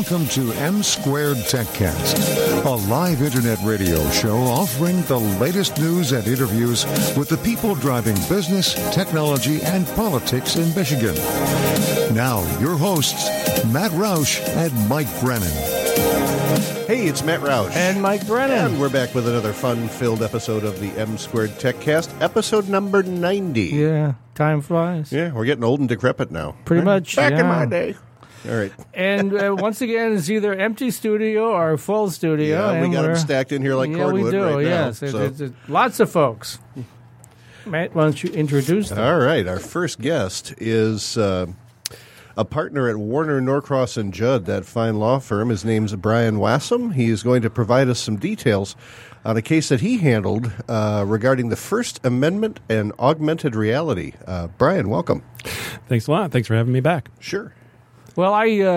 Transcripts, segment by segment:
Welcome to M Squared TechCast, a live internet radio show offering the latest news and interviews with the people driving business, technology, and politics in Michigan. Now, your hosts, Matt Roush and Mike Brennan. Hey, it's Matt Roush. And Mike Brennan. And we're back with another fun-filled episode of the M Squared TechCast, episode number 90. Yeah, time flies. Yeah, we're getting old and decrepit now. Pretty much, Back in yeah. my day. All right. And once again, it's either empty studio or full studio. Yeah, and we got them stacked in here like cordwood we do, right now. yes. It's lots of folks. Matt, why don't you introduce them? All right. Our first guest is a partner at Warner Norcross and Judd, that fine law firm. His name's Brian Wassam. He is going to provide us some details on a case that he handled regarding the First Amendment and augmented reality. Brian, welcome. Thanks a lot. Thanks for having me back. Sure. Well,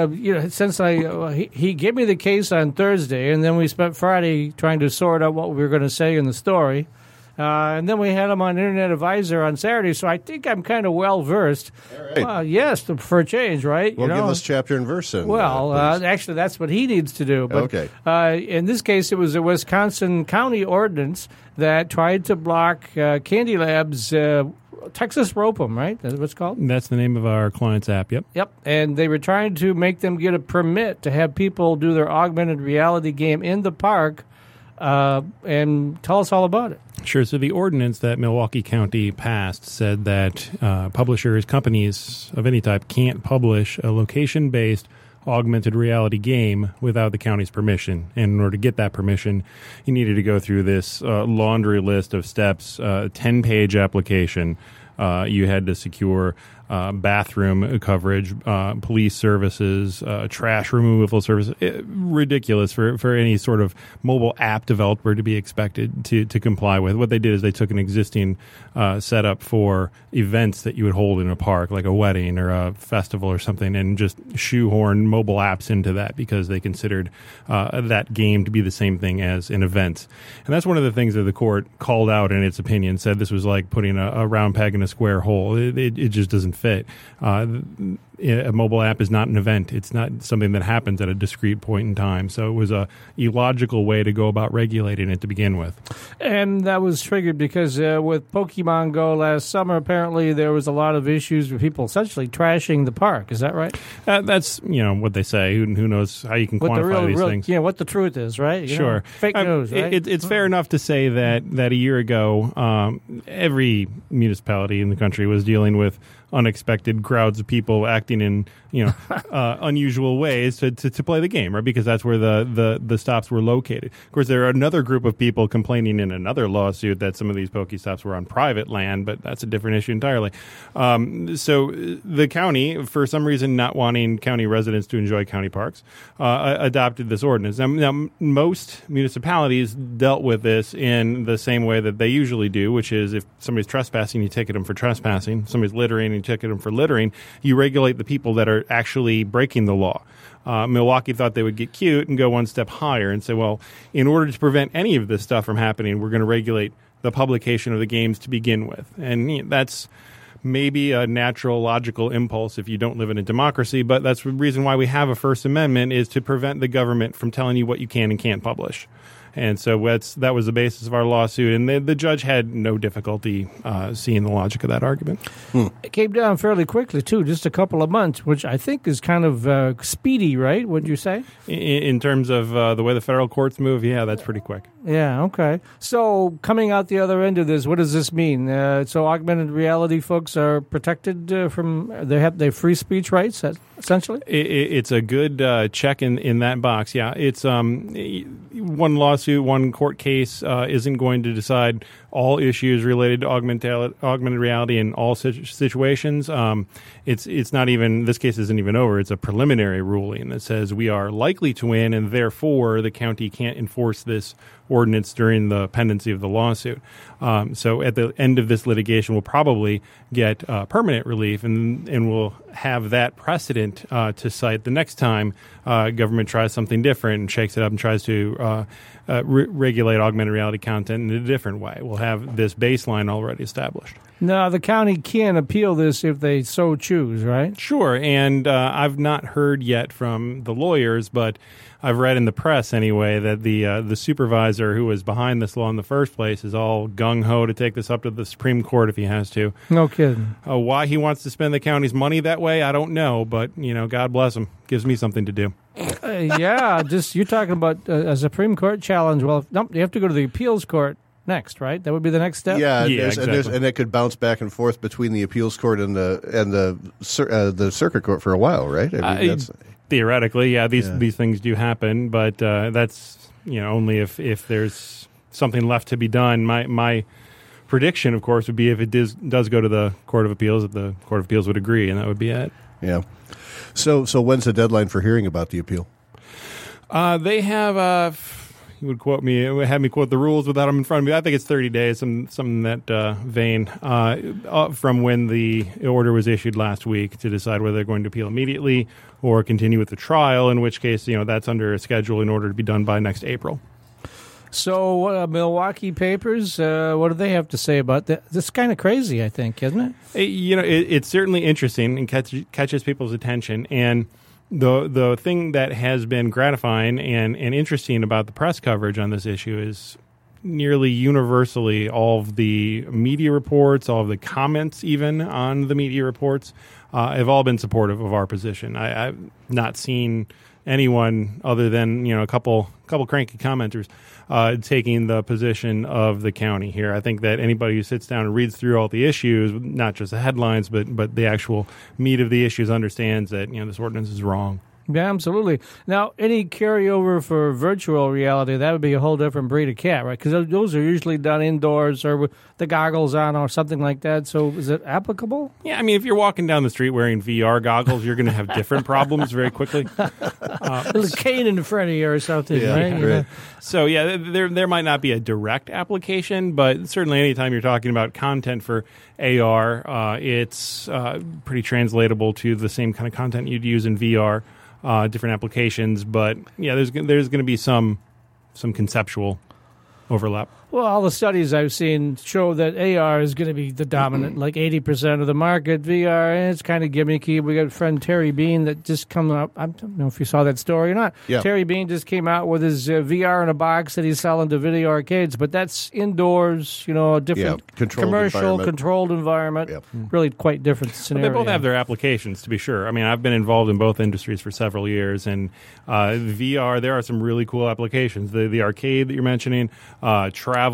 he gave me the case on Thursday, and then we spent Friday trying to sort out what we were going to say in the story. And then we had him on Internet Advisor on Saturday, so I think I'm kind of well-versed. All right. Yes, for a change, right? Well, give us chapter and verse. Actually, that's what he needs to do. But, okay. In this case, it was a Wisconsin county ordinance that tried to block Candy Lab's Texas Rope-'em, right? That's what it's called? That's the name of our client's app, yep. Yep, and they were trying to make them get a permit to have people do their augmented reality game in the park. And tell us all about it. Sure. So the ordinance that Milwaukee County passed said that publishers, companies of any type, can't publish a location-based augmented reality game without the county's permission. And in order to get that permission, you needed to go through this laundry list of steps, 10-page application. You had to secure bathroom coverage, police services, trash removal services. Ridiculous for any sort of mobile app developer to be expected to comply with. What they did is they took an existing setup for events that you would hold in a park, like a wedding or a festival or something, and just shoehorn mobile apps into that because they considered that game to be the same thing as an event. And that's one of the things that the court called out in its opinion, said this was like putting a round peg in a square hole. It just doesn't fit. A mobile app is not an event. It's not something that happens at a discrete point in time. So it was a illogical way to go about regulating it to begin with. And that was triggered because with Pokemon Go last summer, apparently there was a lot of issues with people essentially trashing the park. Is that right? That's what they say. Who knows how you can quantify these things? Yeah, what the truth is, right? Sure. Fake news, right? It's fair enough to say that a year ago, every municipality in the country was dealing with unexpected crowds of people acting in unusual ways to play the game, right? Because that's where the stops were located. Of course, there are another group of people complaining in another lawsuit that some of these Pokestops were on private land, but that's a different issue entirely. So the county, for some reason not wanting county residents to enjoy county parks, adopted this ordinance. Now, most municipalities dealt with this in the same way that they usually do, which is if somebody's trespassing, you ticket them for trespassing. Somebody's littering, you ticket them for littering. You regulate the people that are actually breaking the law. Milwaukee thought they would get cute and go one step higher and say, well, in order to prevent any of this stuff from happening, we're going to regulate the publication of the games to begin with. And that's maybe a natural, logical impulse if you don't live in a democracy, but that's the reason why we have a First Amendment, is to prevent the government from telling you what you can and can't publish. And so that was the basis of our lawsuit, and the judge had no difficulty seeing the logic of that argument. It came down fairly quickly, too, just a couple of months, which I think is kind of speedy, right, would you say? In terms of the way the federal courts move, yeah, that's pretty quick. Yeah, okay. So coming out the other end of this, what does this mean? So augmented reality folks are protected from they have free speech rights, essentially? It's a good check in that box, yeah. It's one lawsuit, one court case isn't going to decide all issues related to augmented reality in all situations. It's not even, this case isn't even over. It's a preliminary ruling that says we are likely to win, and therefore the county can't enforce this ordinance during the pendency of the lawsuit. So at the end of this litigation, we'll probably get permanent relief, and we'll have that precedent to cite the next time government tries something different and shakes it up and tries to regulate augmented reality content in a different way. We'll have this baseline already established. Now, the county can appeal this if they so choose, right? Sure, and I've not heard yet from the lawyers, but I've read in the press anyway that the supervisor who was behind this law in the first place is all gung-ho to take this up to the Supreme Court if he has to. No kidding. Why he wants to spend the county's money that way, I don't know, but, God bless him. Gives me something to do. You're talking about a Supreme Court challenge. Well, no, you have to go to the appeals court next, right? That would be the next step. Yeah, exactly. And it could bounce back and forth between the appeals court and the circuit court for a while, right? I mean, theoretically, these things do happen, but that's only if there's something left to be done. My prediction, of course, would be if it does go to the Court of Appeals, that the Court of Appeals would agree, and that would be it. Yeah. So when's the deadline for hearing about the appeal? They have. You would have me quote the rules without them in front of me. I think it's 30 days, something that vein, from when the order was issued last week to decide whether they're going to appeal immediately or continue with the trial, in which case, that's under a schedule in order to be done by next April. So, Milwaukee papers, what do they have to say about that? This is kind of crazy, I think, isn't it? It's certainly interesting and catches people's attention. And the thing that has been gratifying and interesting about the press coverage on this issue is nearly universally all of the media reports, all of the comments even on the media reports have all been supportive of our position. I've not seen anyone other than a couple cranky commenters taking the position of the county here. I think that anybody who sits down and reads through all the issues, not just the headlines, but the actual meat of the issues, understands that this ordinance is wrong. Yeah, absolutely. Now, any carryover for virtual reality, that would be a whole different breed of cat, right? Because those are usually done indoors or with the goggles on or something like that. So is it applicable? Yeah, I mean, if you're walking down the street wearing VR goggles, you're going to have different problems very quickly. A little cane in front of you or something, right? Right. So, there might not be a direct application, but certainly anytime you're talking about content for AR, it's pretty translatable to the same kind of content you'd use in VR. Different applications, but there's going to be some conceptual overlap. Well, all the studies I've seen show that AR is going to be the dominant, like 80% of the market. VR, and it's kind of gimmicky. We got a friend, Terry Bean, that just come up. I don't know if you saw that story or not. Yeah. Terry Bean just came out with his VR in a box that he's selling to video arcades, but that's indoors, a different controlled environment. Yep. Really quite different scenario. But they both have their applications, to be sure. I mean, I've been involved in both industries for several years, and VR, there are some really cool applications. The arcade that you're mentioning, travel,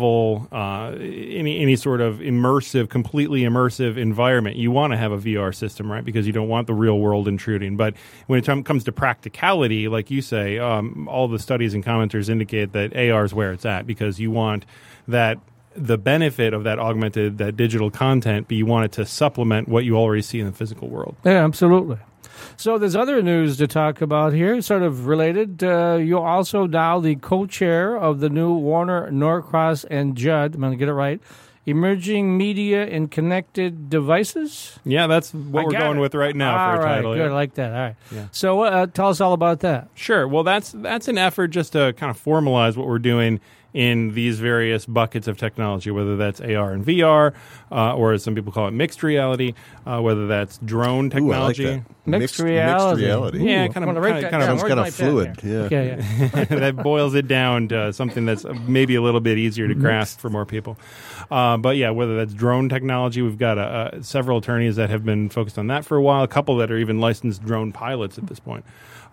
any sort of completely immersive environment, you want to have a VR system, right? Because you don't want the real world intruding. But when it comes to practicality, like you say, all the studies and commenters indicate that AR is where it's at, because you want the benefit of that digital content, but you want it to supplement what you already see in the physical world. Yeah, absolutely. So there's other news to talk about here, sort of related. You're also now the co-chair of the new Warner, Norcross, and Judd, I'm going to get it right, Emerging Media and Connected Devices? Yeah, that's what we're going with right now for a title. Good, I like that. All right. Yeah. So tell us all about that. Sure. Well, that's an effort just to kind of formalize what we're doing in these various buckets of technology, whether that's AR and VR, or as some people call it, mixed reality, whether that's drone technology. Ooh, I like that. Mixed reality. Yeah, Ooh. kind of Sounds kind of fluid. Yeah. That boils it down to something that's maybe a little bit easier to grasp for more people. But yeah, whether that's drone technology, we've got several attorneys that have been focused on that for a while, a couple that are even licensed drone pilots at this point.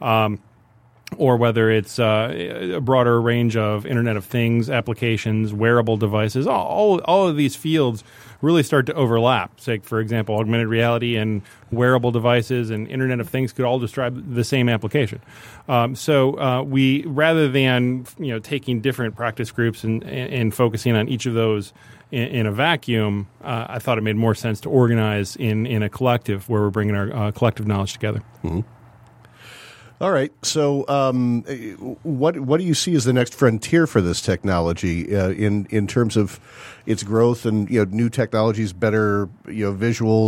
Or whether it's a broader range of Internet of Things applications, wearable devices, all of these fields really start to overlap. Say, for example, augmented reality and wearable devices and Internet of Things could all describe the same application. So we, rather than taking different practice groups and focusing on each of those in a vacuum, I thought it made more sense to organize in a collective where we're bringing our collective knowledge together. Mm-hmm. All right. So, what do you see as the next frontier for this technology in terms of its growth and new technologies, better visuals,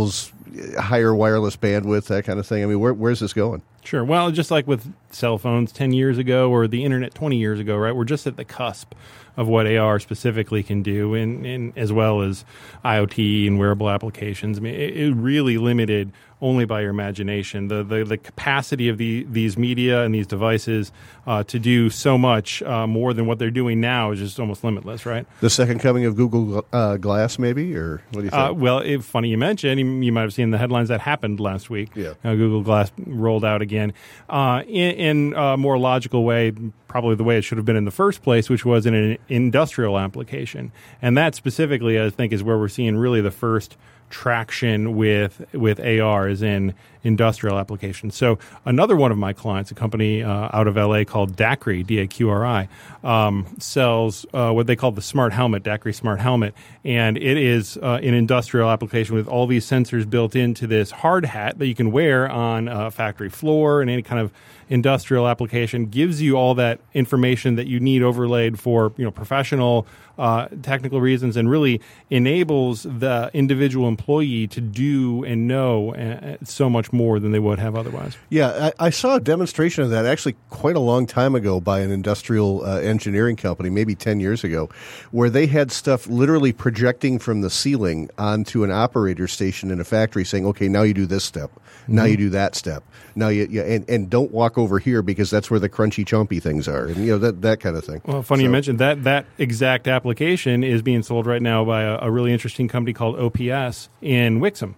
higher wireless bandwidth, that kind of thing? I mean, where's this going? Sure. Well, just like with cell phones 10 years ago or the internet 20 years ago, right? We're just at the cusp of what AR specifically can do, and as well as IoT and wearable applications. I mean, it really limited only by your imagination. The capacity of these media and these devices to do so much more than what they're doing now is just almost limitless, right? The second coming of Google Glass, maybe, or what do you think? Well, funny you mentioned. You might have seen the headlines that happened last week. Yeah. Google Glass rolled out again in a more logical way, probably the way it should have been in the first place, which was in an industrial application. And that specifically, I think, is where we're seeing really the first traction with AR is in industrial applications. So another one of my clients, a company out of LA called Daqri, D-A-Q-R-I, sells what they call the smart helmet, Daqri smart helmet. And it is an industrial application with all these sensors built into this hard hat that you can wear on a factory floor and any kind of industrial application. Gives you all that information that you need overlaid for professional technical reasons, and really enables the individual employee to do and know so much more than they would have otherwise. Yeah, I saw a demonstration of that actually quite a long time ago by an industrial engineering company, maybe 10 years ago, where they had stuff literally projecting from the ceiling onto an operator station in a factory saying, okay, now you do this step, now you do that step, now and don't walk over here because that's where the crunchy, chompy things are, and that kind of thing. Well, funny you mentioned that exact application is being sold right now by a really interesting company called OPS in Wixom.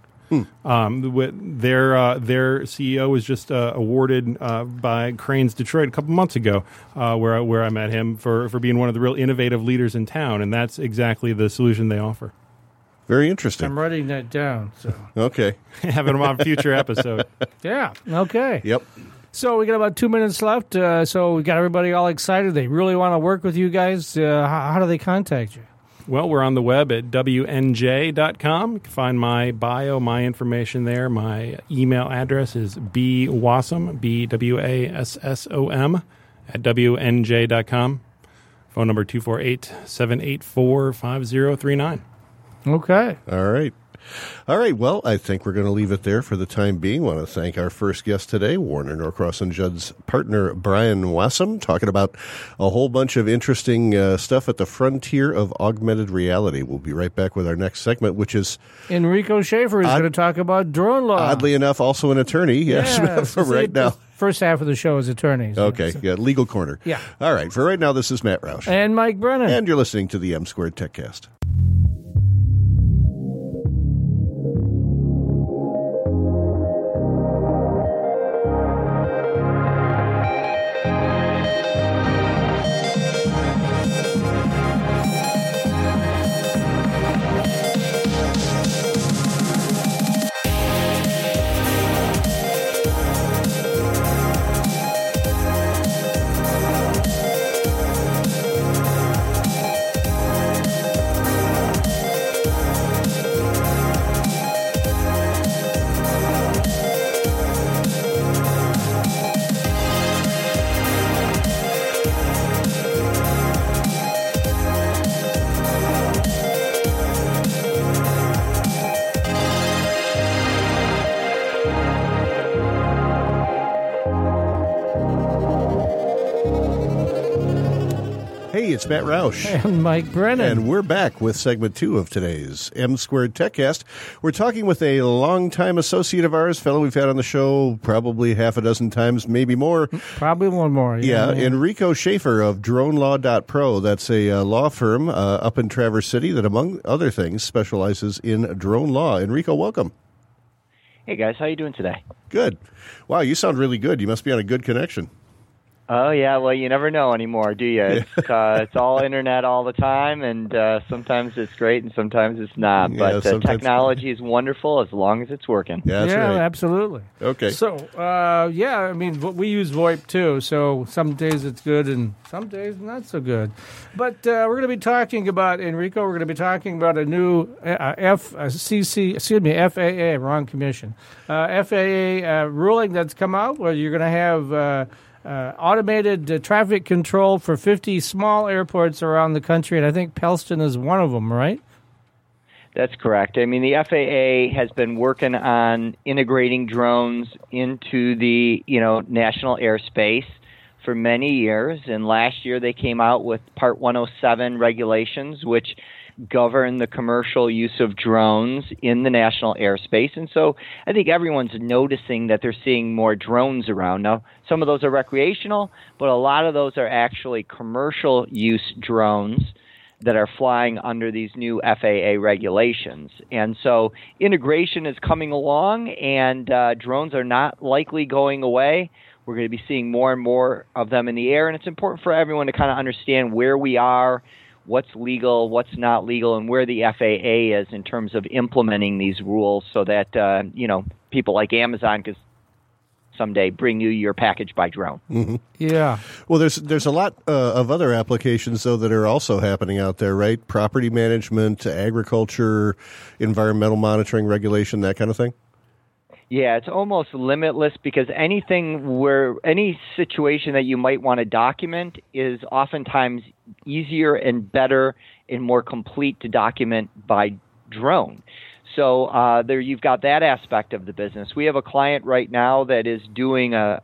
Their CEO was just awarded by Cranes Detroit a couple months ago, where I met him for being one of the real innovative leaders in town, and that's exactly the solution they offer. Very interesting. I'm writing that down. So okay, having them on a future episode. Yeah. Okay. Yep. So we got about 2 minutes left. So we got everybody all excited. They really want to work with you guys. How do they contact you? Well, we're on the web at WNJ.com. You can find my bio, my information there. My email address is bwassom, BWASSOM, at WNJ.com. Phone number 248-784-5039. Okay. All right. Well, I think we're going to leave it there for the time being. I want to thank our first guest today, Warner Norcross and Judd's partner, Brian Wassom, talking about a whole bunch of interesting stuff at the frontier of augmented reality. We'll be right back with our next segment, which is Enrico Schaefer is going to talk about drone law. Oddly enough, also an attorney. Yes, for right now. First half of the show is attorneys. Okay, Legal Corner. Yeah. All right, for right now, this is Matt Roush. And Mike Brennan. And you're listening to the M-Squared TechCast. It's Matt Roush. And Mike Brennan. And we're back with segment 2 of today's M-Squared TechCast. We're talking with a longtime associate of ours, fellow we've had on the show probably half a dozen times, maybe more. Probably one more. Yeah. Enrico Schaefer of DroneLaw.pro. That's a law firm up in Traverse City that, among other things, specializes in drone law. Enrico, welcome. Hey, guys. How you doing today? Good. Wow, you sound really good. You must be on a good connection. Oh, yeah. Well, you never know anymore, do you? It's all internet all the time, and sometimes it's great and sometimes it's not. Yeah, but technology is wonderful as long as it's working. Yeah, that's right. Absolutely. Okay. So, I mean, we use VoIP too, so some days it's good and some days not so good. But we're going to be talking about, Enrico, we're going to be talking about a new FAA, wrong commission, FAA ruling that's come out where you're going to have automated traffic control for 50 small airports around the country, and I think Pellston is one of them, right? That's correct. I mean, the FAA has been working on integrating drones into the, national airspace for many years. And last year they came out with Part 107 regulations, which govern the commercial use of drones in the national airspace. And so I think everyone's noticing that they're seeing more drones around. Now, some of those are recreational, but a lot of those are actually commercial use drones that are flying under these new FAA regulations. And so integration is coming along, and drones are not likely going away. We're going to be seeing more and more of them in the air, and it's important for everyone to kind of understand where we are, what's legal, what's not legal, and where the FAA is in terms of implementing these rules so that, people like Amazon can someday bring you your package by drone. Mm-hmm. Yeah. Well, there's a lot of other applications, though, that are also happening out there, right? Property management, agriculture, environmental monitoring, regulation, that kind of thing? Yeah, it's almost limitless because any situation that you might want to document is oftentimes easier and better and more complete to document by drone. So there you've got that aspect of the business. We have a client right now that is doing a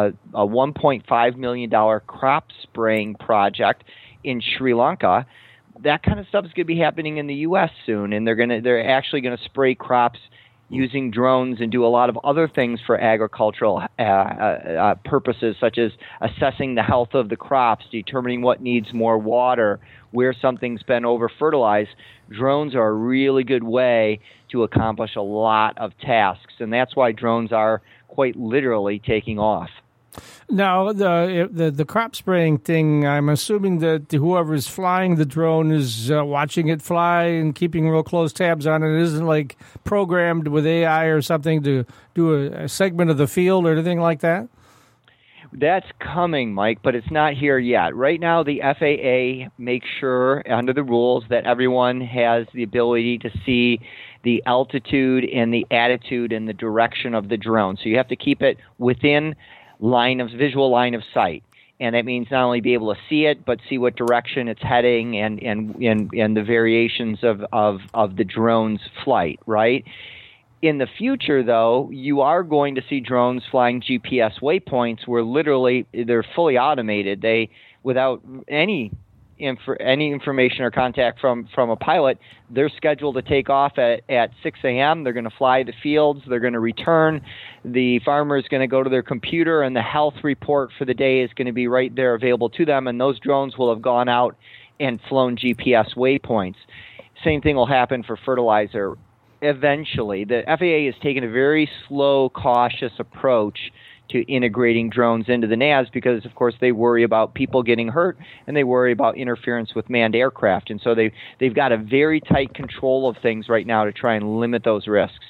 $1.5 million crop spraying project in Sri Lanka. That kind of stuff is going to be happening in the U.S. soon, and they're actually going to spray crops using drones and do a lot of other things for agricultural purposes, such as assessing the health of the crops, determining what needs more water, where something's been over-fertilized. Drones are a really good way to accomplish a lot of tasks, and that's why drones are quite literally taking off. Now, the crop spraying thing, I'm assuming that whoever is flying the drone is watching it fly and keeping real close tabs on it. It isn't like programmed with AI or something to do a segment of the field or anything like that? That's coming, Mike, but it's not here yet. Right now, the FAA makes sure, under the rules, that everyone has the ability to see the altitude and the attitude and the direction of the drone. So you have to keep it within visual line of sight, and that means not only be able to see it, but see what direction it's heading and the variations of the drone's flight. Right. In the future, though, you are going to see drones flying GPS waypoints where literally they're fully automated. They, without any information or contact from a pilot, they're scheduled to take off at 6 a.m. They're going to fly the fields. They're going to return. The farmer is going to go to their computer, and the health report for the day is going to be right there available to them, and those drones will have gone out and flown GPS waypoints. Same thing will happen for fertilizer. Eventually, the FAA has taken a very slow, cautious approach to integrating drones into the NAS because, of course, they worry about people getting hurt and they worry about interference with manned aircraft. And so they've got a very tight control of things right now to try and limit those risks.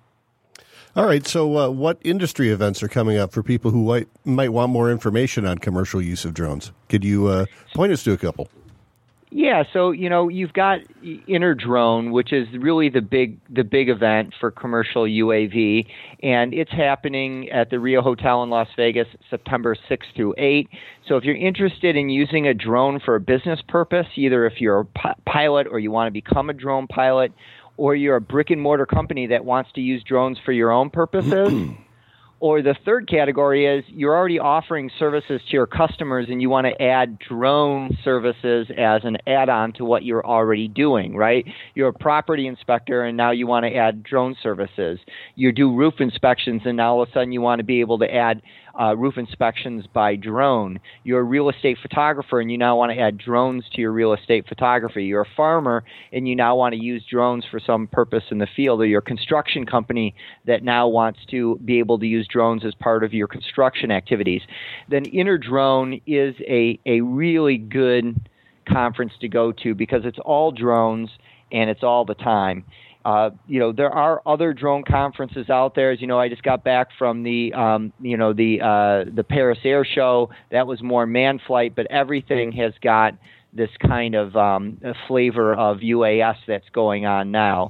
All right, so what industry events are coming up for people who might want more information on commercial use of drones? Could you point us to a couple? Yeah, so you've got InterDrone, which is really the big event for commercial UAV, and it's happening at the Rio Hotel in Las Vegas, September 6th through 8th. So if you're interested in using a drone for a business purpose, either if you're a pilot or you want to become a drone pilot, or you're a brick and mortar company that wants to use drones for your own purposes. Or the third category is you're already offering services to your customers and you want to add drone services as an add-on to what you're already doing, right? You're a property inspector and now you want to add drone services. You do roof inspections and now all of a sudden you want to be able to add roof inspections by drone. You're a real estate photographer and you now want to add drones to your real estate photography. You're a farmer and you now want to use drones for some purpose in the field. Or you're a construction company that now wants to be able to use drones as part of your construction activities. Then InterDrone is a really good conference to go to because it's all drones and it's all the time. There are other drone conferences out there. As you know, I just got back from the Paris Air Show. That was more manned flight, but everything has got this kind of flavor of UAS that's going on now.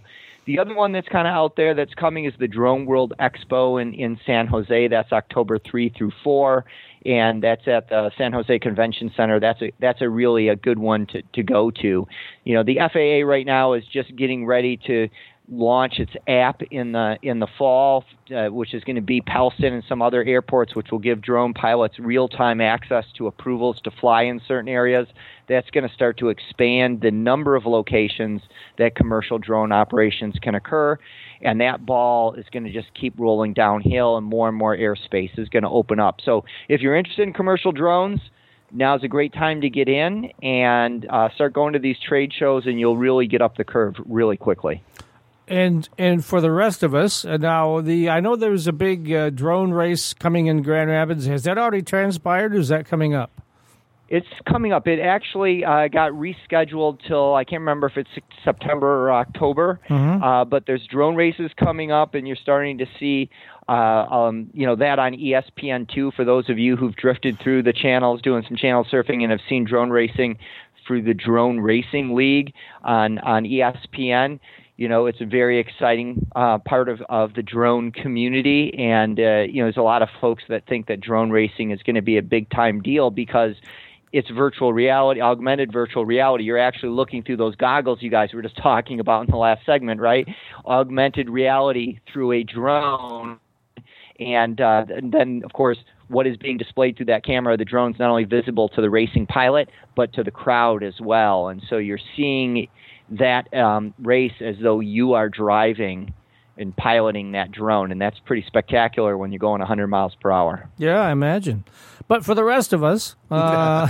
The other one that's kind of out there that's coming is the Drone World Expo in San Jose. That's October 3 through 4, and that's at the San Jose Convention Center. That's a really a good one to go to. The FAA right now is just getting ready to launch its app in the fall, which is going to be Pellston and some other airports, which will give drone pilots real-time access to approvals to fly in certain areas. That's going to start to expand the number of locations that commercial drone operations can occur, and that ball is going to just keep rolling downhill, and more airspace is going to open up. So if you're interested in commercial drones, now's a great time to get in and start going to these trade shows, and you'll really get up the curve really quickly. And for the rest of us, now I know there's a big drone race coming in Grand Rapids. Has that already transpired, or is that coming up? It's coming up. It actually got rescheduled till, I can't remember if it's September or October, but there's drone races coming up, and you're starting to see that on ESPN2 for those of you who've drifted through the channels doing some channel surfing and have seen drone racing through the Drone Racing League on ESPN. It's a very exciting part of the drone community, and there's a lot of folks that think that drone racing is going to be a big-time deal because it's virtual reality, augmented virtual reality. You're actually looking through those goggles you guys were just talking about in the last segment, right? Augmented reality through a drone, and then, of course, what is being displayed through that camera, the drone's not only visible to the racing pilot, but to the crowd as well. And so you're seeing that race as though you are driving and piloting that drone, and that's pretty spectacular when you're going 100 miles per hour. Yeah, I imagine. But for the rest of us, now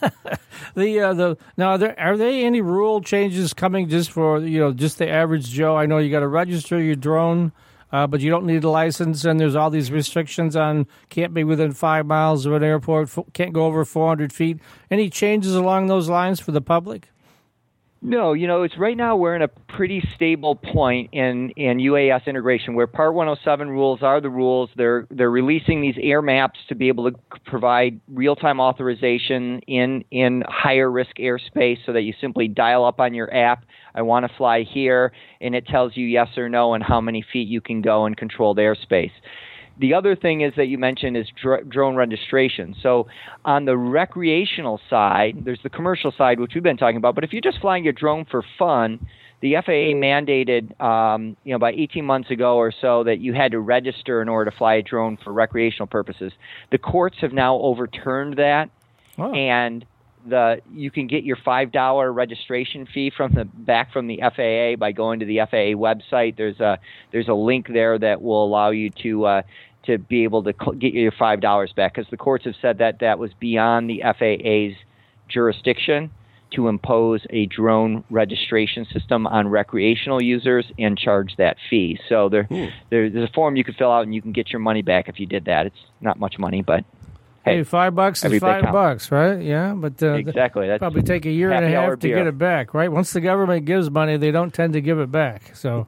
are there any rule changes coming just for just the average Joe? I know you got to register your drone, but you don't need a license, and there's all these restrictions on can't be within 5 miles of an airport, can't go over 400 feet. Any changes along those lines for the public? No, it's right now we're in a pretty stable point in UAS integration where Part 107 rules are the rules. They're releasing these air maps to be able to provide real-time authorization in higher risk airspace so that you simply dial up on your app, I want to fly here, and it tells you yes or no and how many feet you can go in controlled airspace. The other thing is that you mentioned is drone registration. So on the recreational side, there's the commercial side, which we've been talking about. But if you're just flying your drone for fun, the FAA mandated, about 18 months ago or so that you had to register in order to fly a drone for recreational purposes. The courts have now overturned that, and you can get your $5 registration fee from the FAA by going to the FAA website. There's a link there that will allow you to be able to get your $5 back, because the courts have said that was beyond the FAA's jurisdiction to impose a drone registration system on recreational users and charge that fee. So there's a form you could fill out and you can get your money back if you did that. It's not much money, but hey, $5 is $5, right? Yeah, but exactly. That's probably take a year and a half to get it back, right? Once the government gives money, they don't tend to give it back. So,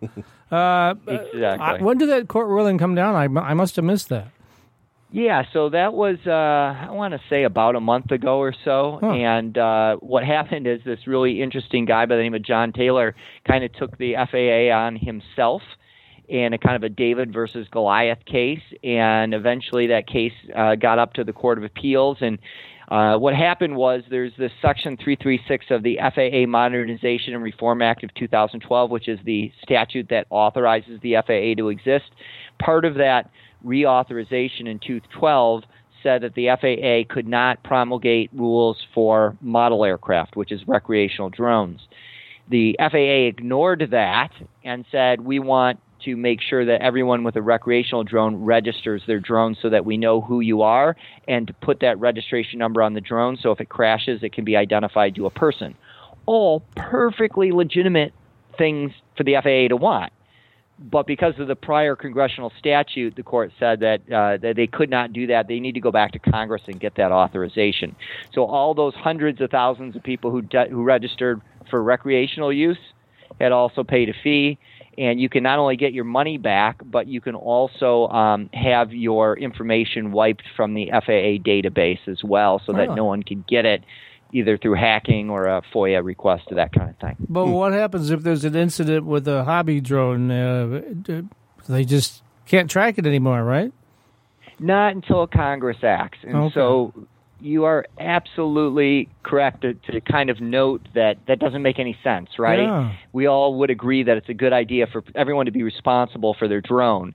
exactly. When did that court ruling come down? I must have missed that. Yeah, so that was, I want to say about a month ago or so. Huh. And what happened is this really interesting guy by the name of John Taylor kind of took the FAA on himself in a kind of a David versus Goliath case, and eventually that case got up to the Court of Appeals. And what happened was there's this Section 336 of the FAA Modernization and Reform Act of 2012, which is the statute that authorizes the FAA to exist. Part of that reauthorization in 2012 said that the FAA could not promulgate rules for model aircraft, which is recreational drones. The FAA ignored that and said, we want to make sure that everyone with a recreational drone registers their drone so that we know who you are, and to put that registration number on the drone so if it crashes, it can be identified to a person. All perfectly legitimate things for the FAA to want. But because of the prior congressional statute, the court said that they could not do that. They need to go back to Congress and get that authorization. So all those hundreds of thousands of people who registered for recreational use had also paid a fee. And you can not only get your money back, but you can also have your information wiped from the FAA database as well, so that no one can get it either through hacking or a FOIA request or that kind of thing. But what happens if there's an incident with a hobby drone? They just can't track it anymore, right? Not until Congress acts. And so you are absolutely correct to kind of note that doesn't make any sense, right? Yeah. We all would agree that it's a good idea for everyone to be responsible for their drone.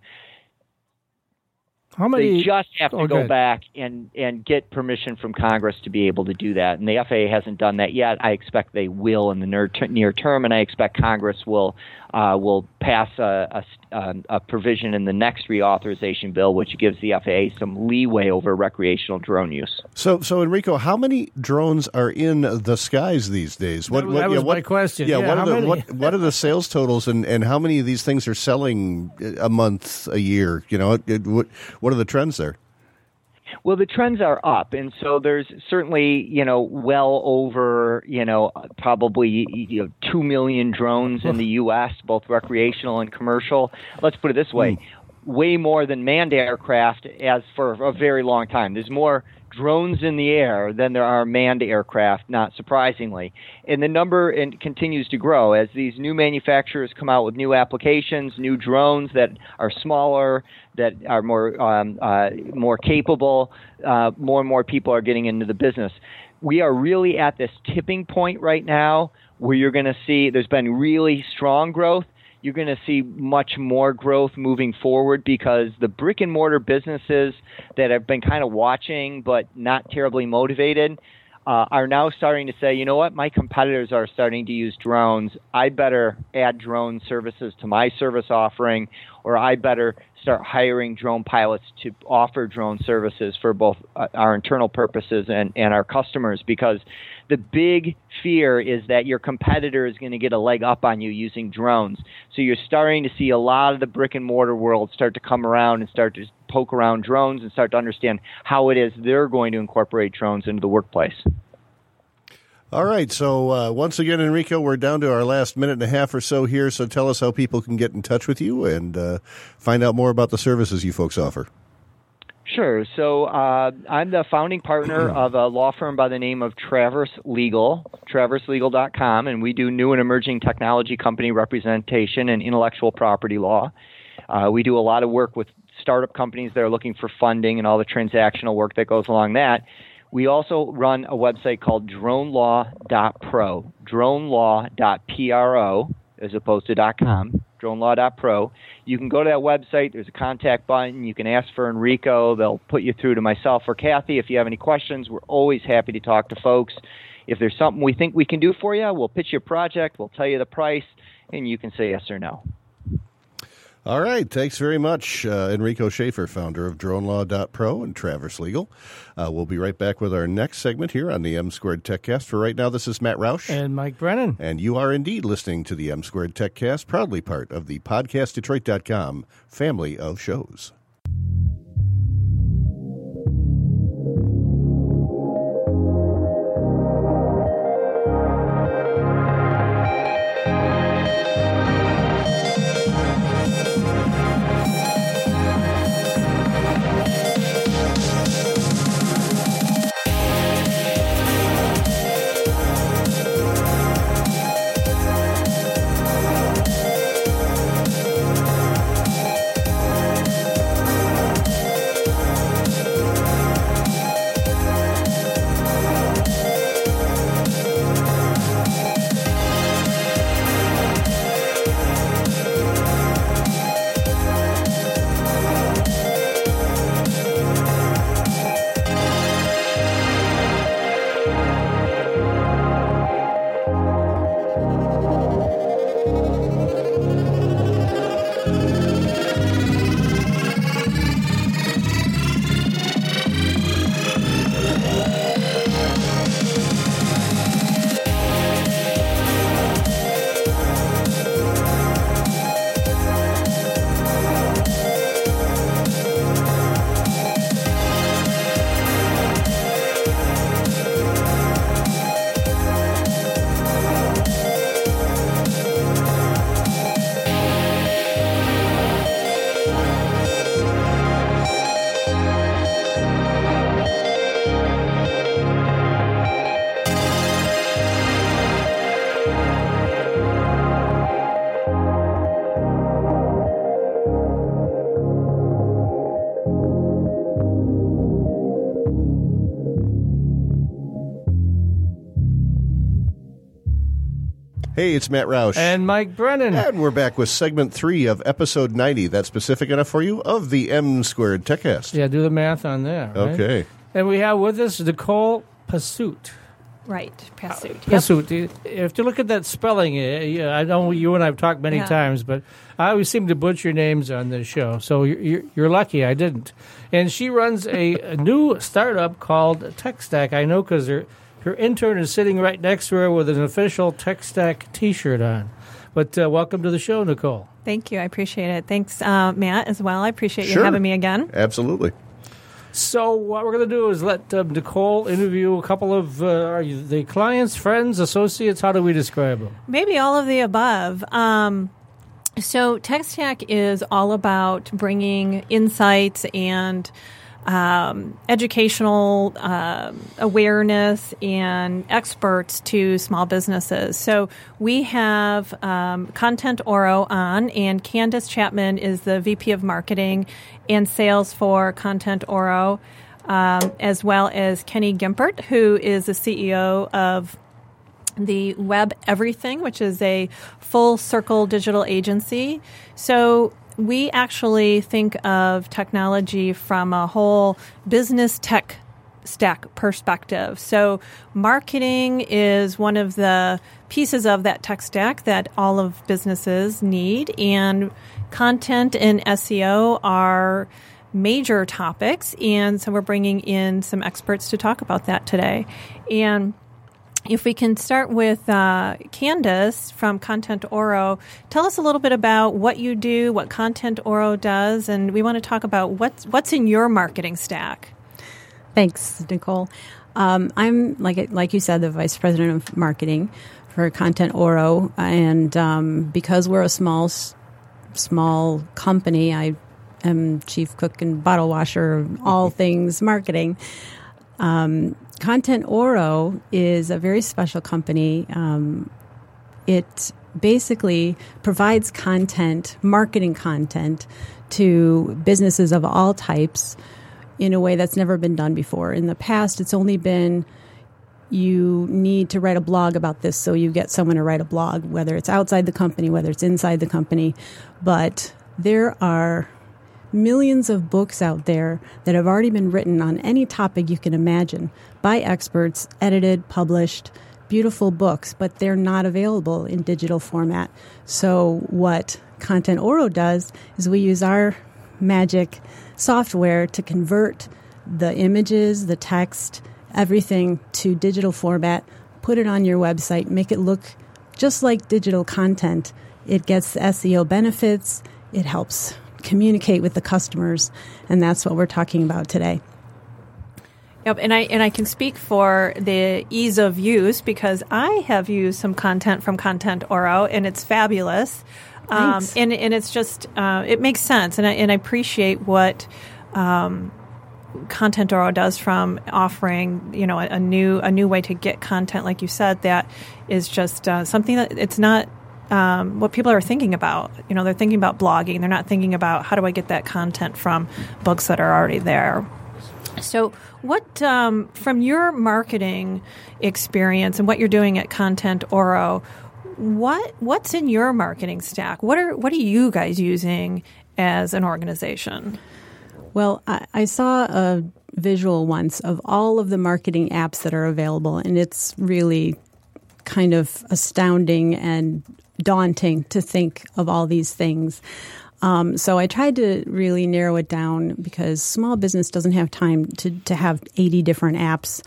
How many? They just have to go ahead. back and get permission from Congress to be able to do that. And the FAA hasn't done that yet. I expect they will in the near term, and I expect Congress will pass a provision in the next reauthorization bill, which gives the FAA some leeway over recreational drone use. So Enrico, how many drones are in the skies these days? That was my question. Yeah, Yeah, what are the sales totals, and how many of these things are selling a month, a year? What are the trends there? Well, the trends are up, and so there's certainly, well over, probably 2 million drones in the U.S., both recreational and commercial. Let's put it this way, way more than manned aircraft as for a very long time. There's more drones in the air than there are manned aircraft, not surprisingly. And the number continues to grow as these new manufacturers come out with new applications, new drones that are smaller, that are more capable. More and more people are getting into the business. We are really at this tipping point right now where you're going to see there's been really strong growth. You're going to see much more growth moving forward because the brick and mortar businesses that have been kind of watching but not terribly motivated are now starting to say, you know what, my competitors are starting to use drones. I better add drone services to my service offering, or I better start hiring drone pilots to offer drone services for both our internal purposes and our customers, because the big fear is that your competitor is going to get a leg up on you using drones. So you're starting to see a lot of the brick and mortar world start to come around and start to poke around drones and start to understand how it is they're going to incorporate drones into the workplace. All right. So once again, Enrico, we're down to our last minute and a half or so here. So tell us how people can get in touch with you and find out more about the services you folks offer. Sure. So I'm the founding partner of a law firm by the name of Traverse Legal, traverselegal.com, and we do new and emerging technology company representation and intellectual property law. We do a lot of work with startup companies that are looking for funding and all the transactional work that goes along that. We also run a website called dronelaw.pro, dronelaw.pro as opposed to .com, dronelaw.pro. You can go to that website. There's a contact button. You can ask for Enrico. They'll put you through to myself or Kathy. If you have any questions, we're always happy to talk to folks. If there's something we think we can do for you, we'll pitch you a project. We'll tell you the price, and you can say yes or no. All right. Thanks very much, Enrico Schaefer, founder of DroneLaw.pro and Traverse Legal. We'll be right back with our next segment here on the M-Squared TechCast. For right now, this is Matt Roush. And Mike Brennan. And you are indeed listening to the M-Squared TechCast, proudly part of the PodcastDetroit.com family of shows. Hey, it's Matt Roush. And Mike Brennan. And we're back with segment 3 of episode 90. That's specific enough for you of the M Squared TechCast. Yeah, do the math on that. Right? Okay. And we have with us Nicole Pursuit. Right, Pursuit. Pursuit. If you look at that spelling, I know you and I have talked many times, but I always seem to butcher names on this show. So you're lucky I didn't. And she runs a new startup called TechStack. I know because her intern is sitting right next to her with an official TechStack T-shirt on. But welcome to the show, Nicole. Thank you. I appreciate it. Thanks, Matt, as well. I appreciate you having me again. Absolutely. So what we're going to do is let Nicole interview a couple of the clients, friends, associates. How do we describe them? Maybe all of the above. So TechStack is all about bringing insights and educational awareness and experts to small businesses. So we have Content Oro on, and Candace Chapman is the VP of Marketing and Sales for Content Oro, as well as Kenny Gimpert, who is the CEO of the Web Everything, which is a full circle digital agency. So we actually think of technology from a whole business tech stack perspective. So marketing is one of the pieces of that tech stack that all of businesses need, and content and SEO are major topics, and so we're bringing in some experts to talk about that today. And if we can start with Candace from Content Oro, tell us a little bit about what you do, what Content Oro does, and we want to talk about what's in your marketing stack. Thanks, Nicole. I'm, like you said, the Vice President of Marketing for Content Oro, and because we're a small company, I am chief cook and bottle washer, all things marketing. Content Oro is a very special company. It basically provides content, marketing content, to businesses of all types in a way that's never been done before. In the past, it's only been you need to write a blog about this, so you get someone to write a blog, whether it's outside the company, whether it's inside the company. But there are millions of books out there that have already been written on any topic you can imagine by experts, edited, published, beautiful books, but they're not available in digital format. So what Content Oro does is we use our magic software to convert the images, the text, everything to digital format, put it on your website, make it look just like digital content. It gets the SEO benefits, it helps communicate with the customers, and that's what we're talking about today. Yep, and I can speak for the ease of use because I have used some content from Content Oro, and it's fabulous. And it's just it makes sense, and I appreciate what Content Oro does from offering a new way to get content, like you said, that is just something that it's not what people are thinking about. They're thinking about blogging. They're not thinking about how do I get that content from books that are already there. So what, from your marketing experience and what you're doing at Content Oro, what's in your marketing stack? What are you guys using as an organization? Well, I saw a visual once of all of the marketing apps that are available, and it's really kind of astounding and daunting to think of all these things. So I tried to really narrow it down because small business doesn't have time to have 80 different apps.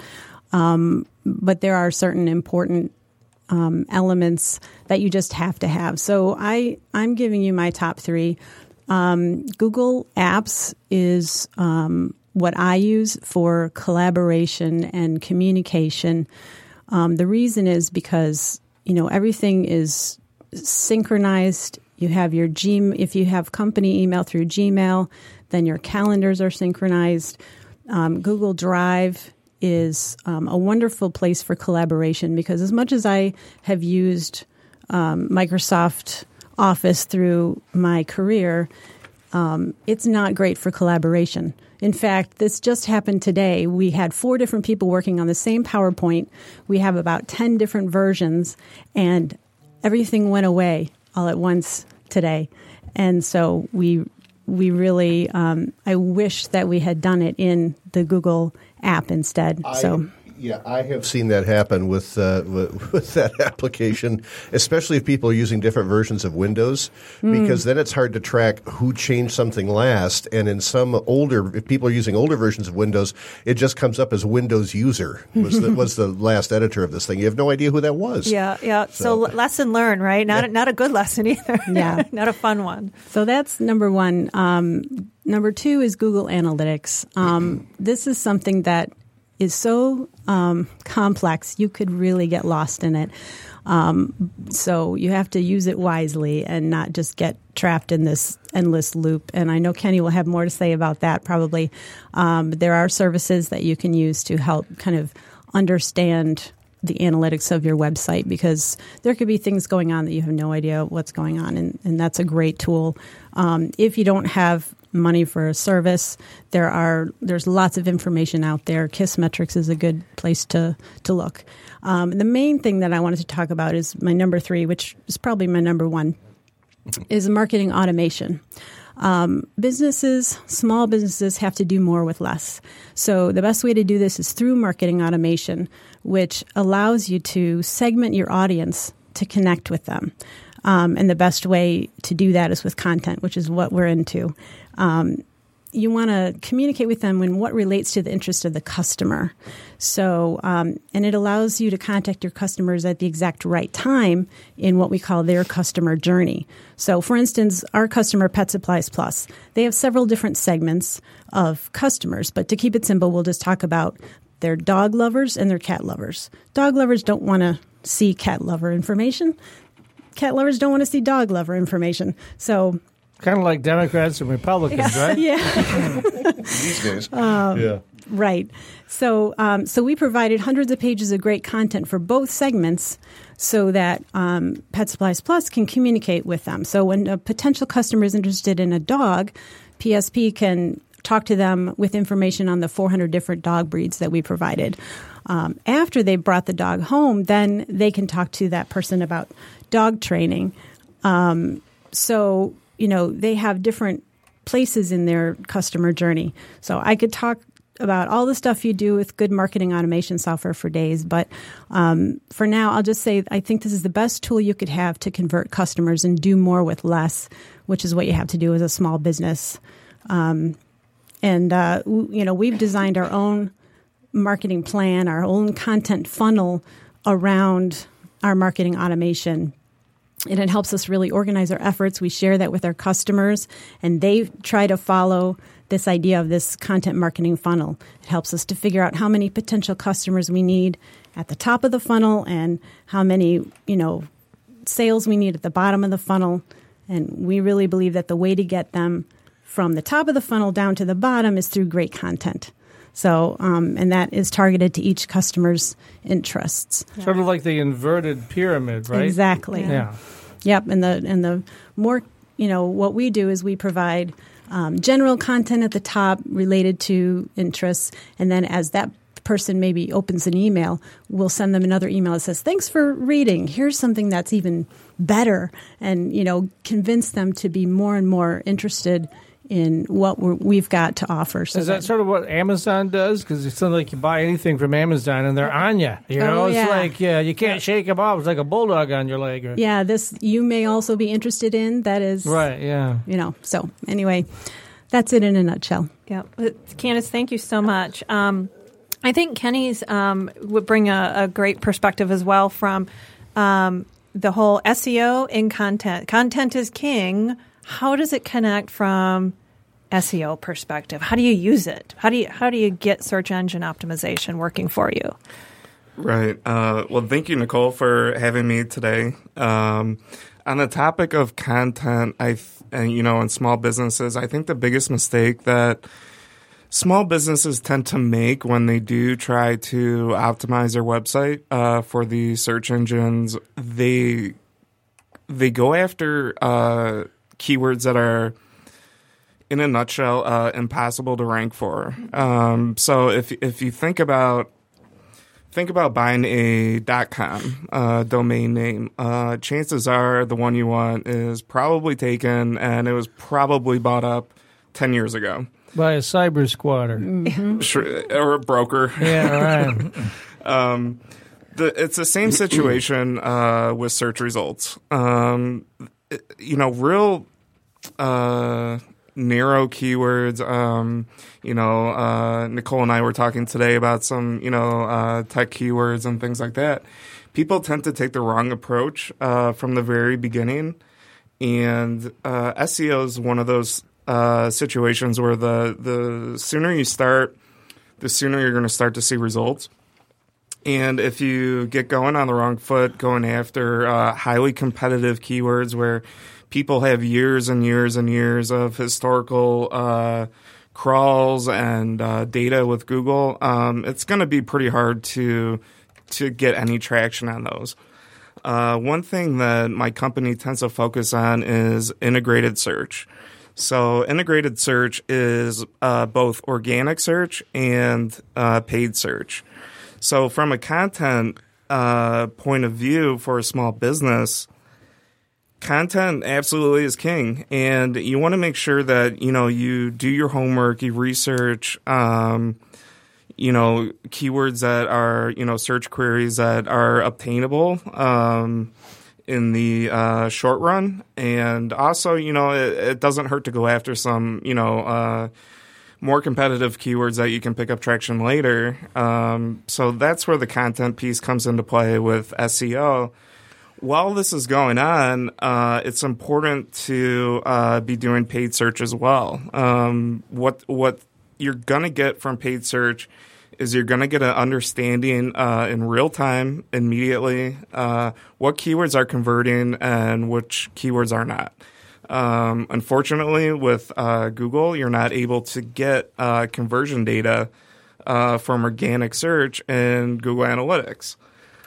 But there are certain important elements that you just have to have. So I'm giving you my top 3. Google Apps is what I use for collaboration and communication. The reason is because, everything is synchronized. You have your if you have company email through Gmail, then your calendars are synchronized. Google Drive is a wonderful place for collaboration because as much as I have used Microsoft Office through my career, it's not great for collaboration. In fact, this just happened today. We had 4 different people working on the same PowerPoint. We have about 10 different versions, and everything went away all at once today. And so we really, I wish that we had done it in the Google app instead. I have seen that happen with that application, especially if people are using different versions of Windows, because then it's hard to track who changed something last. And in if people are using older versions of Windows, it just comes up as Windows user was the last editor of this thing. You have no idea who that was. Yeah. So lesson learned, right? Not a good lesson either. Yeah, not a fun one. So that's number one. Number two is Google Analytics. This is something that is so complex, you could really get lost in it. So you have to use it wisely and not just get trapped in this endless loop. And I know Kenny will have more to say about that probably. There are services that you can use to help kind of understand the analytics of your website, because there could be things going on that you have no idea what's going on. And that's a great tool. If you don't have money for a service, there's lots of information out there. Kissmetrics is a good place to look. The main thing that I wanted to talk about is my number 3, which is probably my number 1, is marketing automation. Small businesses have to do more with less. So the best way to do this is through marketing automation, which allows you to segment your audience to connect with them. And the best way to do that is with content, which is what we're into. You want to communicate with them in what relates to the interest of the customer. So, and it allows you to contact your customers at the exact right time in what we call their customer journey. So, for instance, our customer, Pet Supplies Plus, they have several different segments of customers. But to keep it simple, we'll just talk about their dog lovers and their cat lovers. Dog lovers don't want to see cat lover information. Cat lovers don't want to see dog lover information. So, kind of like Democrats and Republicans, right? Yeah. These days. Yeah. Right. So we provided hundreds of pages of great content for both segments so that Pet Supplies Plus can communicate with them. So when a potential customer is interested in a dog, PSP can talk to them with information on the 400 different dog breeds that we provided. After they brought the dog home, then they can talk to that person about dog training. So they have different places in their customer journey. So I could talk about all the stuff you do with good marketing automation software for days. But for now, I'll just say I think this is the best tool you could have to convert customers and do more with less, which is what you have to do as a small business. We've designed our own marketing plan, our own content funnel around our marketing automation. And it helps us really organize our efforts. We share that with our customers, and they try to follow this idea of this content marketing funnel. It helps us to figure out how many potential customers we need at the top of the funnel and how many, sales we need at the bottom of the funnel. And we really believe that the way to get them from the top of the funnel down to the bottom is through great content. So, and that is targeted to each customer's interests. Yeah. Sort of like the inverted pyramid, right? Exactly. Yeah. Yep. And the more, what we do is we provide general content at the top related to interests. And then as that person maybe opens an email, we'll send them another email that says, thanks for reading. Here's something that's even better. And, convince them to be more and more interested in what we've got to offer. So is that sort of what Amazon does? Because it's not like you buy anything from Amazon and they're on you. It's like, you can't shake them off. It's like a bulldog on your leg. Yeah, this you may also be interested in. That is... Right, yeah. So anyway, that's it in a nutshell. Yeah. Candace, thank you so much. I think Kenny's would bring a great perspective as well from the whole SEO in content. Content is king. How does it connect from SEO perspective? How do you use it? How do you get search engine optimization working for you? Right. Well, thank you, Nicole, for having me today. On the topic of content, in small businesses, I think the biggest mistake that small businesses tend to make when they do try to optimize their website for the search engines, they go after keywords that are, in a nutshell, impossible to rank for. So if you think about think about buying a .com domain name. Chances are the one you want is probably taken, and it was probably bought up 10 years ago. By a cyber squatter. Sure, or a broker. Yeah, right. It's the same situation with search results. Real narrow keywords. Nicole and I were talking today about some, tech keywords and things like that. People tend to take the wrong approach from the very beginning, and SEO is one of those situations where the sooner you start, the sooner you're going to start to see results. And if you get going on the wrong foot, going after highly competitive keywords where people have years and years and years of historical crawls and data with Google, it's going to be pretty hard to get any traction on those. One thing that my company tends to focus on is integrated search. So integrated search is both organic search and paid search. So from a content point of view for a small business, content absolutely is king. And you want to make sure that, you do your homework, you research, keywords that are, search queries that are obtainable in the short run. And also, it doesn't hurt to go after some, more competitive keywords that you can pick up traction later. So that's where the content piece comes into play with SEO. While this is going on, it's important to be doing paid search as well. What you're going to get from paid search is you're going to get an understanding in real time, immediately, what keywords are converting and which keywords are not. Unfortunately, with Google, you're not able to get conversion data from organic search in Google Analytics.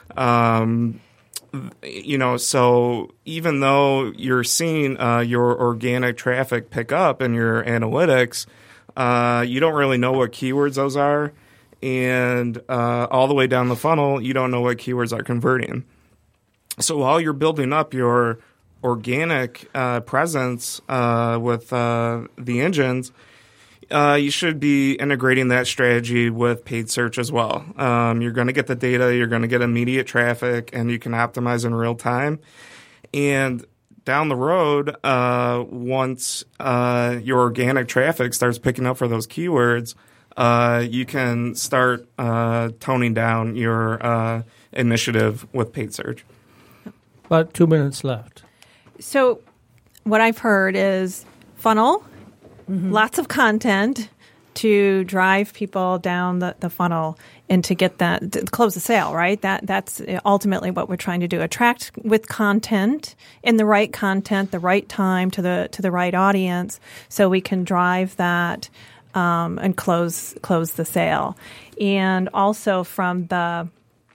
So even though you're seeing your organic traffic pick up in your analytics, you don't really know what keywords those are. And all the way down the funnel, you don't know what keywords are converting. So while you're building up your organic presence with the engines, you should be integrating that strategy with paid search as well. You're going to get the data, you're going to get immediate traffic, and you can optimize in real time. And down the road, once your organic traffic starts picking up for those keywords, you can start toning down your initiative with paid search. About 2 minutes left. So what I've heard is funnel, lots of content to drive people down the funnel and to get that, to close the sale, right? That's ultimately what we're trying to do. Attract with content, in the right content, the right time to the right audience, so we can drive that and close the sale. And also from the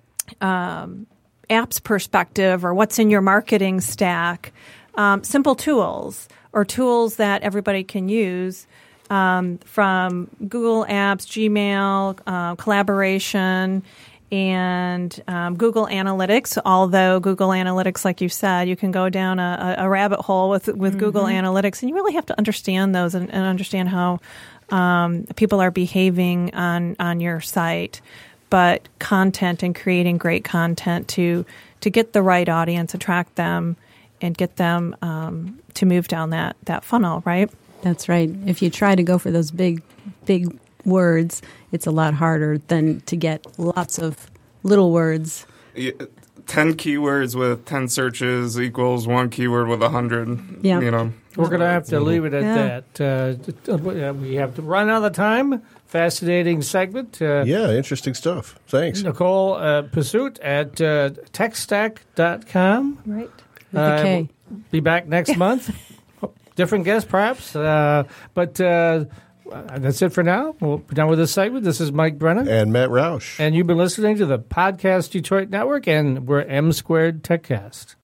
apps perspective, or what's in your marketing stack, simple tools or tools that everybody can use, from Google Apps, Gmail, collaboration, and Google Analytics. Although Google Analytics, like you said, you can go down a rabbit hole with Google Analytics, and you really have to understand those and understand how people are behaving on your site. But content and creating great content to get the right audience, attract them, and get them to move down that funnel, right? That's right. If you try to go for those big words, it's a lot harder than to get lots of little words. 10 keywords with 10 searches equals one keyword with 100. Yeah. We're going to have to leave it at that. We have to run out of time. Fascinating segment. Interesting stuff. Thanks. Nicole Pursuit at techstack.com. Right. With a K. We'll be back next month. Different guests, perhaps. But that's it for now. We'll be done with this segment. This is Mike Brennan. And Matt Roush. And you've been listening to the Podcast Detroit Network, and we're M Squared TechCast.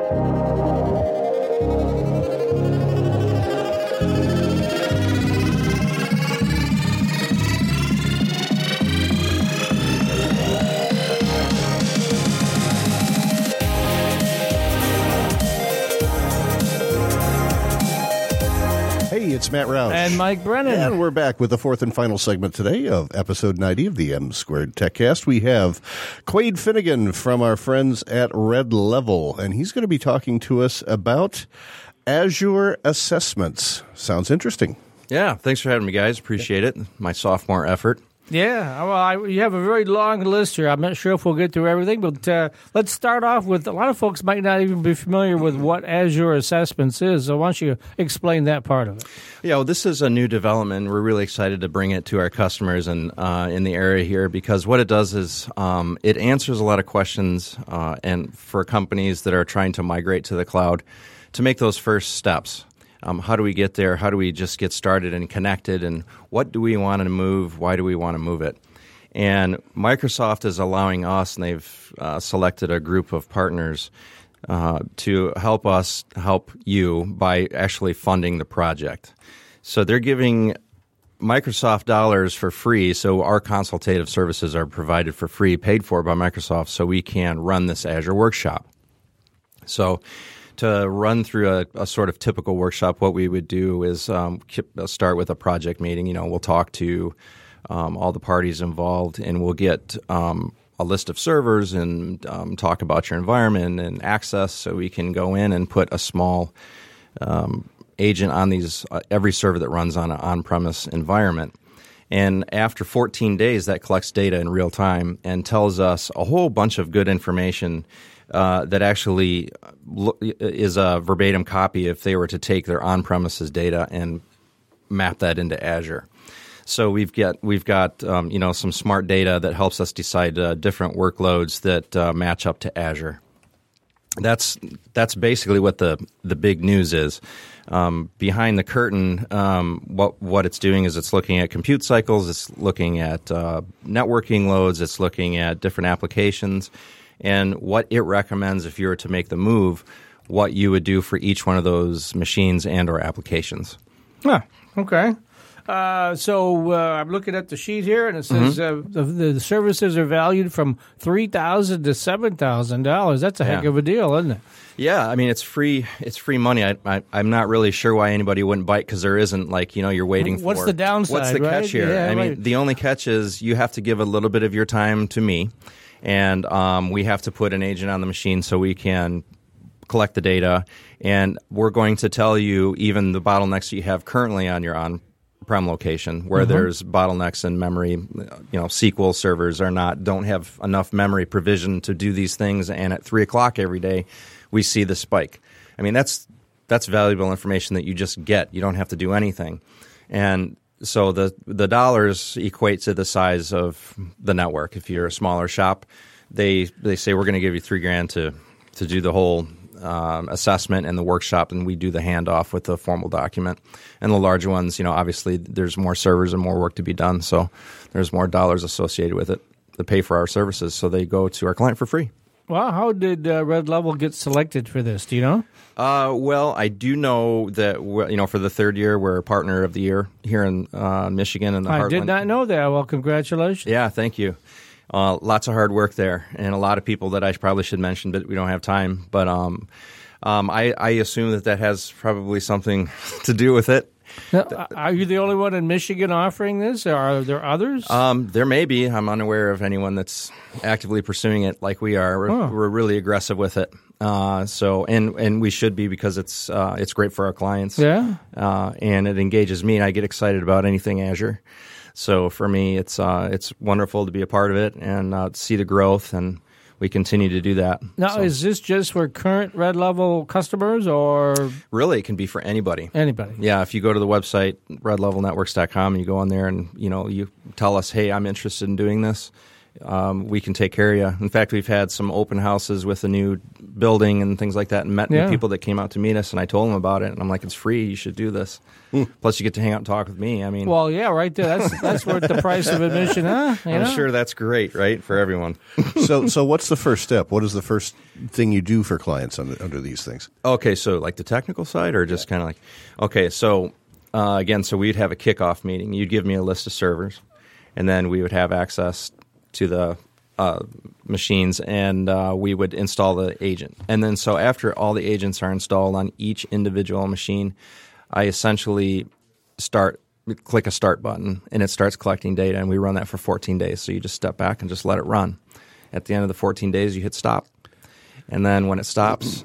Hey, it's Matt Roush. And Mike Brennan. And we're back with the fourth and final segment today of episode 90 of the M Squared TechCast. We have Quade Finnegan from our friends at Red Level, and he's going to be talking to us about Azure assessments. Sounds interesting. Yeah, thanks for having me, guys. Appreciate it. My sophomore effort. Yeah, well, you have a very long list here. I'm not sure if we'll get through everything, but let's start off with, a lot of folks might not even be familiar with what Azure Assessments is, so why don't you explain that part of it? Yeah, well, this is a new development. We're really excited to bring it to our customers and in the area here, because what it does is it answers a lot of questions and for companies that are trying to migrate to the cloud to make those first steps. How do we get there? How do we just get started and connected? And what do we want to move? Why do we want to move it? And Microsoft is allowing us, and they've selected a group of partners to help us help you by actually funding the project. So they're giving Microsoft dollars for free, so our consultative services are provided for free, paid for by Microsoft, so we can run this Azure workshop. So to run through a sort of typical workshop, what we would do is start with a project meeting. We'll talk to all the parties involved, and we'll get a list of servers and talk about your environment and access, so we can go in and put a small agent on these every server that runs on an on-premise environment. And after 14 days, that collects data in real time and tells us a whole bunch of good information that actually is a verbatim copy if they were to take their on-premises data and map that into Azure. So we've got some smart data that helps us decide different workloads that match up to Azure. That's basically what the big news is. Behind the curtain, what it's doing is it's looking at compute cycles, it's looking at networking loads, it's looking at different applications, and what it recommends if you were to make the move, what you would do for each one of those machines and or applications. Ah, okay. So I'm looking at the sheet here, and it says the services are valued from $3,000 to $7,000. That's a heck of a deal, isn't it? Yeah, I mean, it's free. It's free money. I'm not really sure why anybody wouldn't bite, because there isn't you're waiting for. What's the downside? What's the catch here? Yeah, I mean, the only catch is you have to give a little bit of your time to me, and we have to put an agent on the machine so we can collect the data, and we're going to tell you even the bottlenecks you have currently on your on-prem location, where there's bottlenecks in memory. SQL servers don't have enough memory provision to do these things, and at 3:00 every day, we see the spike. I mean, that's valuable information that you just get. You don't have to do anything, and so the dollars equate to the size of the network. If you're a smaller shop, they say we're going to give you $3,000 to do the whole assessment and the workshop, and we do the handoff with the formal document. And the larger ones, obviously there's more servers and more work to be done, so there's more dollars associated with it to pay for our services. So they go to our client for free. Well, how did Red Level get selected for this? Do you know? Well, I do know that for the third year, we're a partner of the year here in Michigan and the Heartland. I did not know that. Well, congratulations. Yeah, thank you. Lots of hard work there, and a lot of people that I probably should mention, but we don't have time. But I assume that has probably something to do with it. Now, are you the only one in Michigan offering this, or are there others? There may be. I'm unaware of anyone that's actively pursuing it like we are. We're really aggressive with it. And we should be, because it's great for our clients. Yeah. And it engages me, and I get excited about anything Azure. So for me, it's wonderful to be a part of it and see the growth, and we continue to do that. Now, is this just for current Red Level customers, or? Really, it can be for anybody. Anybody. Yeah, if you go to the website, redlevelnetworks.com, and you go on there and, you tell us, hey, I'm interested in doing this, we can take care of you. In fact, we've had some open houses with a new building and things like that, and met new people that came out to meet us, and I told them about it, and I'm like, it's free. You should do this. Plus, you get to hang out and talk with me. I mean, well, yeah, right there. That's worth the price of admission, huh? I'm sure that's great, right, for everyone. So what's the first step? What is the first thing you do for clients under these things? Okay, so like the technical side, or just kind of like, okay, so again, so we'd have a kickoff meeting. You'd give me a list of servers, and then we would have access to the machines, and we would install the agent. And then so after all the agents are installed on each individual machine, I essentially click a start button, and it starts collecting data, and we run that for 14 days. So you just step back and just let it run. At the end of the 14 days, you hit stop. And then when it stops,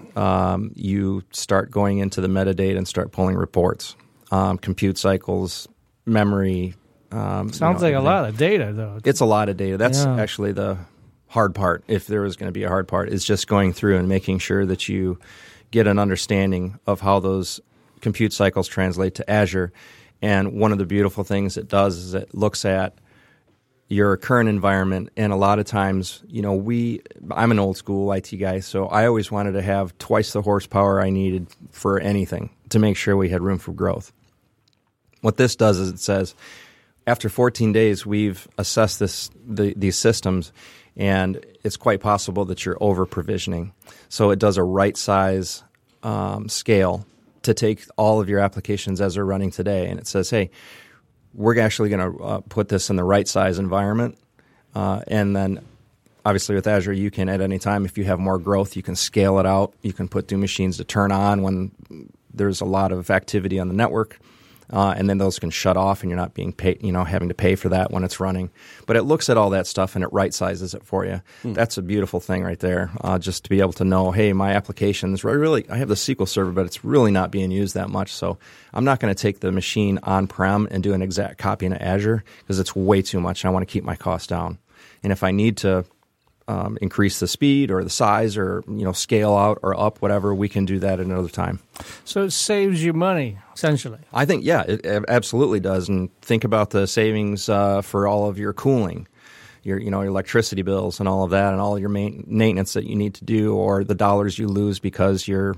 you start going into the metadata and start pulling reports, compute cycles, memory. Sounds like a lot of data, though. It's a lot of data. That's actually the hard part, if there was going to be a hard part, is just going through and making sure that you get an understanding of how those compute cycles translate to Azure. And one of the beautiful things it does is it looks at your current environment, and a lot of times, I'm an old school IT guy, so I always wanted to have twice the horsepower I needed for anything to make sure we had room for growth. What this does is it says, after 14 days, we've assessed these systems, and it's quite possible that you're over-provisioning. So it does a right-size scale to take all of your applications as they're running today, and it says, hey, we're actually going to put this in the right-size environment, and then obviously with Azure, you can at any time, if you have more growth, you can scale it out. You can put new machines to turn on when there's a lot of activity on the network. And then those can shut off, and you're not being paid, having to pay for that when it's running. But it looks at all that stuff and it right sizes it for you. That's a beautiful thing right there. Just to be able to know, hey, my application's really, I have the SQL Server, but it's really not being used that much. So I'm not going to take the machine on-prem and do an exact copy into Azure because it's way too much. And I want to keep my costs down. And if I need to increase the speed or the size or scale out or up, whatever, we can do that at another time. So it saves you money, essentially. I think, it absolutely does. And think about the savings for all of your cooling, your electricity bills and all of that, and all your maintenance that you need to do, or the dollars you lose because your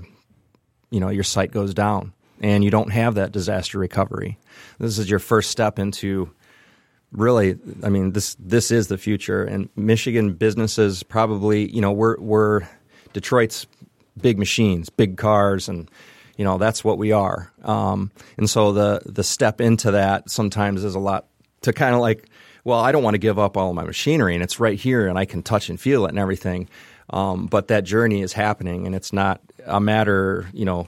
site goes down and you don't have that disaster recovery. This is your first step into. Really, I mean, this is the future, and Michigan businesses probably, we're Detroit's big machines, big cars, and that's what we are. And so the step into that sometimes is a lot to kind of like, well, I don't want to give up all of my machinery, and it's right here, and I can touch and feel it and everything. But that journey is happening, and it's not a matter,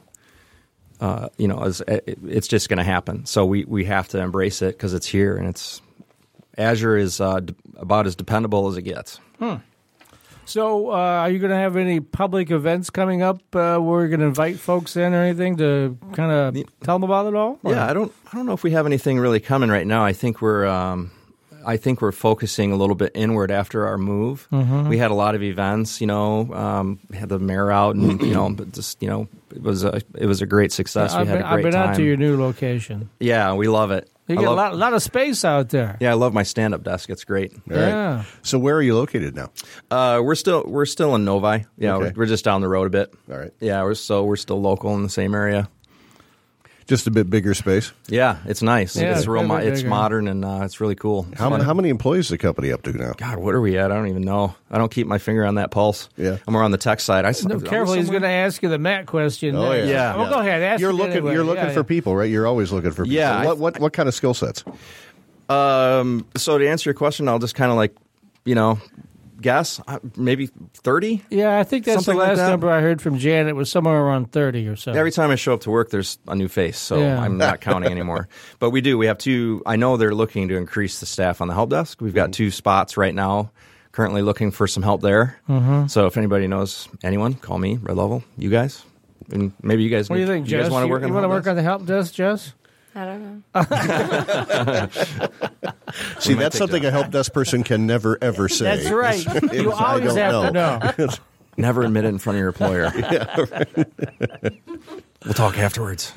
it's just going to happen. So we have to embrace it because it's here, and Azure is about as dependable as it gets. So are you going to have any public events coming up where we're going to invite folks in or anything to kind of tell them about it all? Or? Yeah, I don't know if we have anything really coming right now. I think we're focusing a little bit inward after our move. Mm-hmm. We had a lot of events, we had the mayor out, and but just it was a great success. Yeah, we had a great time. I've been out to your new location. Yeah, we love it. You get a lot of space out there. Yeah, I love my stand-up desk. It's great. All right. So where are you located now? We're still in Novi. Yeah, okay. we're just down the road a bit. All right. Yeah, we're still local in the same area. Just a bit bigger space. Yeah, it's nice. Yeah, it's real. It's modern, and it's really cool. How many employees is the company up to now? God, what are we at? I don't even know. I don't keep my finger on that pulse. Yeah, I'm more on the tech side. Careful, he's going to ask you the Matt question. Oh yeah. Well, go ahead. Ask you're looking. You're looking for people, right? You're always looking for people. Yeah. What kind of skill sets? So to answer your question, I'll just kind of guess maybe 30. Yeah, I think that's something the last like number I heard from Janet. It was somewhere around 30 or so. Every time I show up to work, there's a new face, so I'm not counting anymore. But we have two. I know they're looking to increase the staff on the help desk. We've got 2 spots right now, currently looking for some help there. Mm-hmm. So if anybody knows anyone, call me, Red Level, you guys. And maybe you guys. What do you think, Jess? You want to work on the help desk, Jess? I don't know. See, that's something a help desk person can never, ever say. That's right. You always have to know. Never admit it in front of your employer. We'll talk afterwards.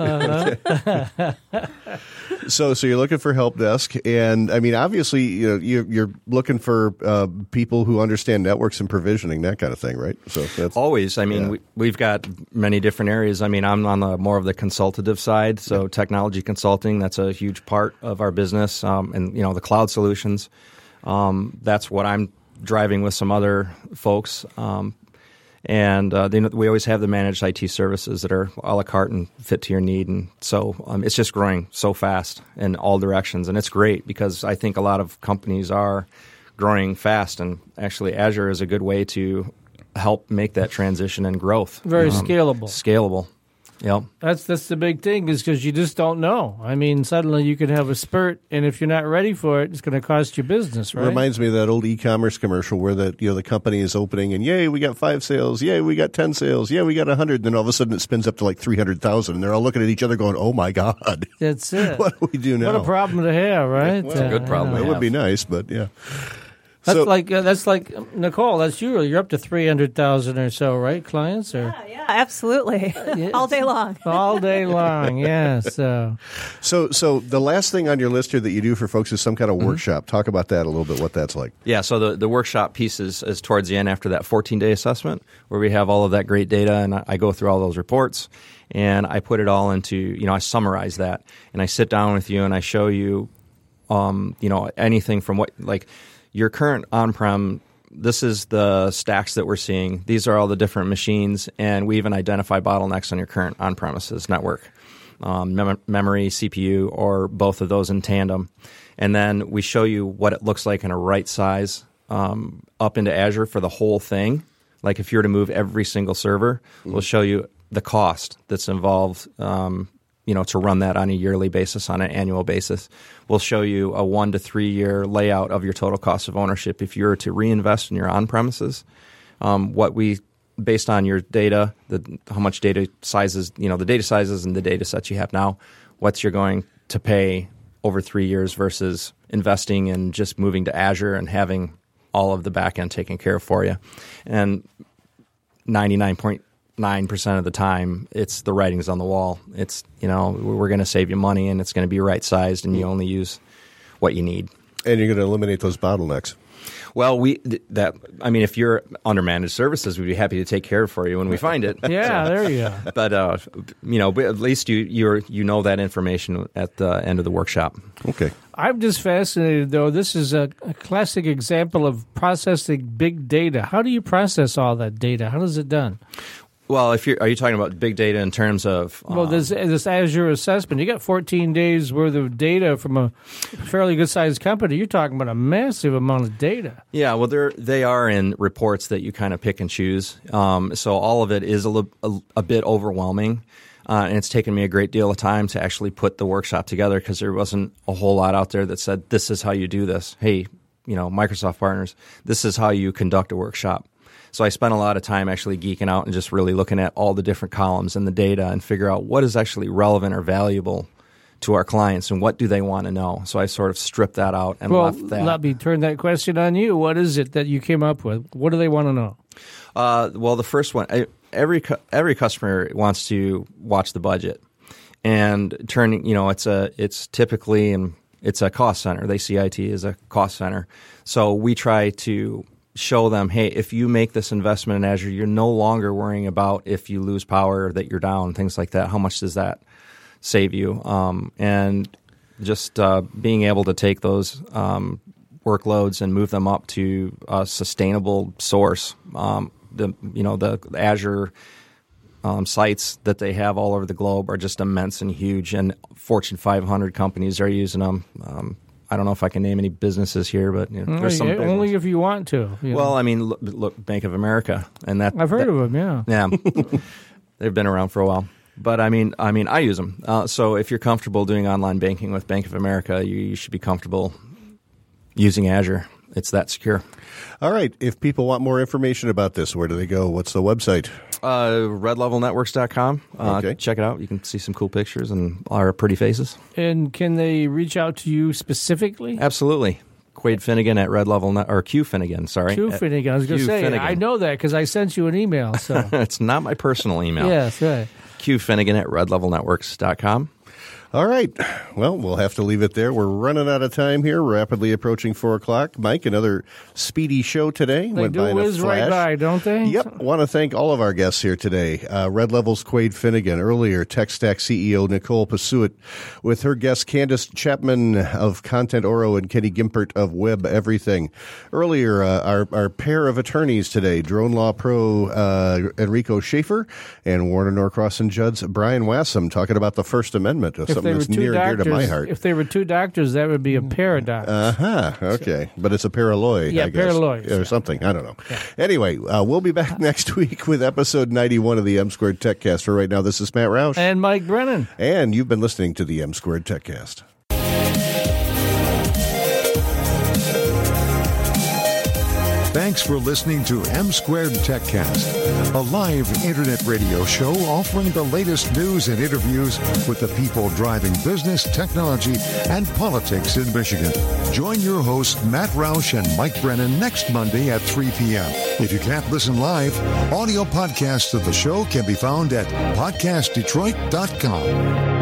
So you're looking for help desk, and I mean, obviously, you're looking for people who understand networks and provisioning, that kind of thing, right? So that's always. I mean, we've got many different areas. I mean, I'm on the more of the consultative side, so technology consulting, that's a huge part of our business, and the cloud solutions. That's what I'm driving with some other folks. And we always have the managed IT services that are a la carte and fit to your need. And so it's just growing so fast in all directions. And it's great because I think a lot of companies are growing fast. And actually, Azure is a good way to help make that transition and growth. Very scalable. Scalable. Yep. That's the big thing, is because you just don't know. I mean, suddenly you could have a spurt, and if you're not ready for it, it's going to cost you business, right? It reminds me of that old e-commerce commercial where the company is opening, and yay, we got 5 sales, yay, we got 10 sales, yeah, we got 100. Then all of a sudden it spins up to like 300,000, and they're all looking at each other going, "Oh my God, that's it. What do we do now?" What a problem to have, right? Well, it's a good problem. It would be nice, but yeah. That's like Nicole. That's you. You're up to 300,000 or so, right? Clients, or yeah, absolutely, all day long. All day long, yes. So the last thing on your list here that you do for folks is some kind of workshop. Talk about that a little bit. What that's like? Yeah. So the workshop piece is towards the end after that 14-day assessment, where we have all of that great data, and I go through all those reports, and I put it all into I summarize that, and I sit down with you and I show you, anything from what your current on-prem, this is the stacks that we're seeing. These are all the different machines, and we even identify bottlenecks on your current on-premises network, memory, CPU, or both of those in tandem. And then we show you what it looks like in a right size up into Azure for the whole thing. Like if you were to move every single server, we'll show you the cost that's involved to run that on a yearly basis, on an annual basis. We'll show you a 1 to 3 year layout of your total cost of ownership. If you were to reinvest in your on-premises, based on your data, how much data sizes, the data sizes and the data sets you have now, what you're going to pay over 3 years versus investing in just moving to Azure and having all of the back end taken care of for you. And 99.9% of the time, it's the writing's on the wall. It's, we're going to save you money, and it's going to be right-sized, and you only use what you need. And you're going to eliminate those bottlenecks. Well, if you're under managed services, we'd be happy to take care of for you when we find it. Yeah, there you go. But at least you know that information at the end of the workshop. Okay. I'm just fascinated, though. This is a classic example of processing big data. How do you process all that data? How is it done? Well, are you talking about big data in terms of? Well, this Azure assessment, you got 14 days worth of data from a fairly good sized company. You're talking about a massive amount of data. Yeah, well, they are in reports that you kind of pick and choose. So all of it is a bit overwhelming, and it's taken me a great deal of time to actually put the workshop together because there wasn't a whole lot out there that said this is how you do this. Hey, Microsoft partners, this is how you conduct a workshop. So I spent a lot of time actually geeking out and just really looking at all the different columns and the data and figure out what is actually relevant or valuable to our clients and what do they want to know. So I sort of stripped that out and left that. Let me turn that question on you. What is it that you came up with? What do they want to know? Well, the first one, every customer wants to watch the budget and turning. It's typically it's a cost center. They see IT as a cost center. So we try to show them, hey, if you make this investment in Azure, you're no longer worrying about if you lose power, that you're down, things like that. How much does that save you? And just being able to take those workloads and move them up to a sustainable source. The Azure sites that they have all over the globe are just immense and huge, and Fortune 500 companies are using them. I don't know if I can name any businesses here, but there's some only if you want to. Well, I mean, look, Bank of America, and that I've heard of them. Yeah, yeah, they've been around for a while. But I mean, I use them. So if you're comfortable doing online banking with Bank of America, you should be comfortable using Azure. It's that secure. All right. If people want more information about this, where do they go? What's the website? RedLevelNetworks.com. Okay. Check it out. You can see some cool pictures and our pretty faces. And can they reach out to you specifically? Absolutely. Quade Finnegan at Red Level or Q Finnegan. Sorry, Q Finnegan. I was going to say, Finnegan. I know that because I sent you an email. So it's not my personal email. Yes, right. qfinnegan@redlevelnetworks.com. All right. Well, we'll have to leave it there. We're running out of time here, rapidly approaching 4 o'clock. Mike, another speedy show today. They do whiz right by, don't they? Yep. Want to thank all of our guests here today. Red Level's Quade Finnegan. Earlier, TechStack CEO Nicole Pasuit with her guest Candace Chapman of Content Oro and Kenny Gimpert of Web Everything. Earlier, our pair of attorneys today, Drone Law Pro Enrico Schaefer and Warner Norcross and Judd's Brian Wassam, talking about the First Amendment of something that's near and dear to my heart. If they were two doctors, that would be a paradox. Okay. But it's a paraloy, yeah, I guess. paraloid. Or something. I don't know. Yeah. Anyway, we'll be back next week with episode 91 of the M Squared TechCast. For right now, this is Matt Roush. And Mike Brennan. And you've been listening to the M Squared TechCast. Thanks for listening to M Squared TechCast, a live internet radio show offering the latest news and interviews with the people driving business, technology, and politics in Michigan. Join your hosts, Matt Roush and Mike Brennan, next Monday at 3 p.m. If you can't listen live, audio podcasts of the show can be found at podcastdetroit.com.